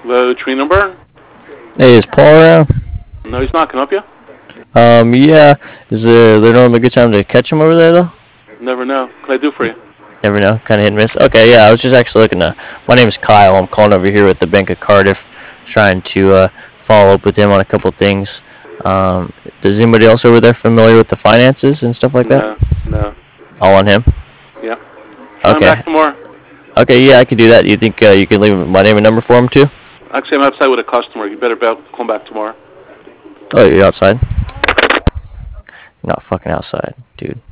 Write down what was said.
The tree number? Hey, is Paul around? No, he's not. Can I help you? Yeah. Is there normally a good time to catch him over there though? Never know. What can I do for you? Never know. Kind of hit and miss. Okay, yeah. I was just actually looking to. My name is Kyle. I'm calling over here with the Bank of Cardiff, trying to follow up with him on a couple things. Does anybody else over there familiar with the finances and stuff like that? No, no. All on him. Yeah. Try him Okay. back tomorrow. Okay, yeah, I can do that. You think you can leave my name and number for him too? Actually, I'm outside with a customer. You better call back tomorrow. Oh, you're outside? You're not fucking outside, dude.